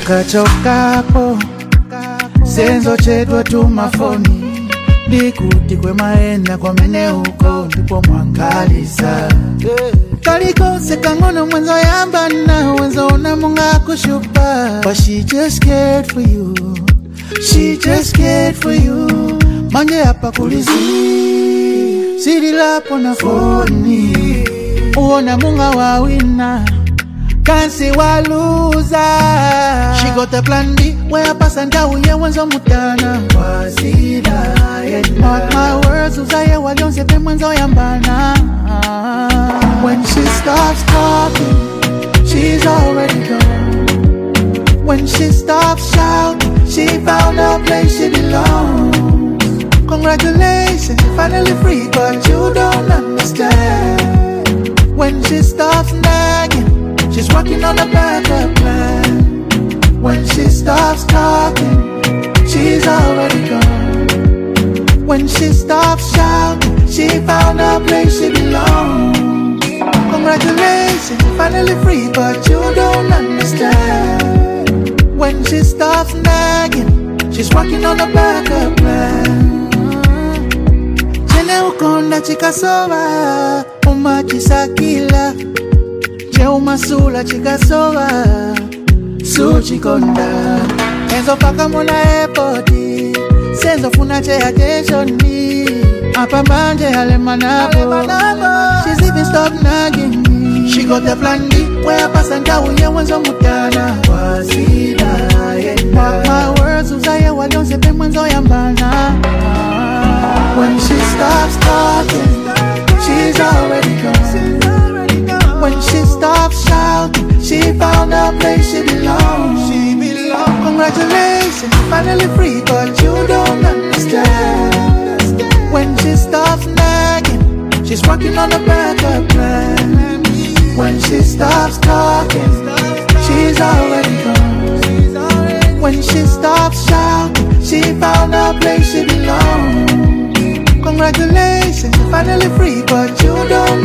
Ukachokapo senzo chedwa tumafoni ndikuti kwemaenda kwamene uko ndipo mwangalisa kalikose kangono mwenzo yambana wenzo unamunga kushupa but she just scared for you, she just scared for you. Manje hapa kulisi siri lapo na foni uona munga wawina kansi waluza. She got a plan B where pasanda uye wenzo mutana wazida. Mark my words uzaye walionse pe mwenzo yambana. When she stops talking, she's already gone. When she stops shouting, she found a place she belongs. Congratulations, you're finally free, but you don't understand. When she stops nagging, she's working on a backup plan. When she stops talking, she's already gone. When she stops shouting, she found a place she belongs. Congratulations, you're finally free, but you don't understand. When she stops nagging, she's working on a backup plan. Jene ukonda chikasoba, umachisakila. Je umasula chikasoba, suchikonda. Enzo paka mona epoti, senzo funa che attentioni. Apa manje alemanabo, she's even stopped nagging me. She got a plan B, where pasanda uye wenzo mutana wazida. Mark my words, uzaye walionse pe mwenzo yambana. When she stops talking, she's already gone. When she stops shouting, she found a place she belongs. Congratulations, you're finally free, but you don't understand. When she stops nagging, she's working on a backup plan. When she stops talking, she's already gone. When she stops shouting, she found a place she belongs. Congratulations, you're finally free, but you don't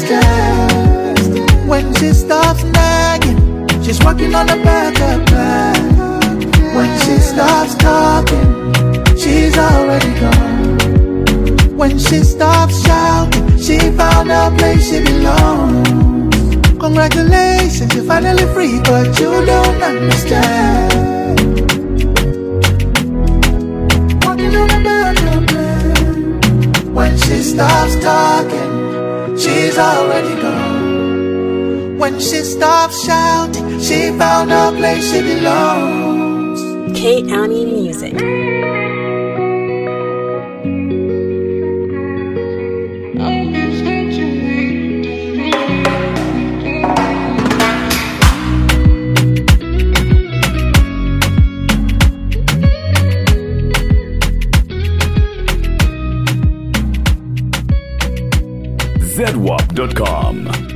understand. When she stops nagging, she's working on a backup plan. When she stops talking, she's already gone. When she stops shouting, she found a place she belongs. Congratulations, you're finally free, but you don't understand. Working on a backup plan. When she stops talking, she's already gone. When she stops shouting, she found a place she belongs. K-Annie Music. ZWAP.com